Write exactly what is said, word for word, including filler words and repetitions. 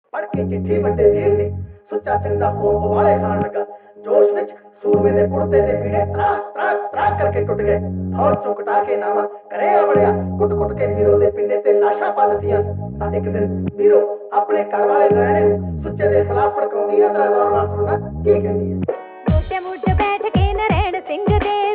पढ़ के चिट्ठी बड़े वीर ने सुच्चा सिंह दा खून उबाले खान लगा। जोश विच सूरमे दे कुड़ते दे पीड़े त्राक त्राक त्राक करके टुट गए। फौज चों कटा के नावा करे आ बड़िया कुट कुट के वीरों दे पिंडे ते लाशां पा दित्तियां। तां एक दिन वीरो अपने घर वाले नैणे सुच्चे दे खिलाफ भड़काउंदी है। तेरा गौर नाल सुनना की कहंदी है। मोटे मुट बैठ के नरैण सिंह दे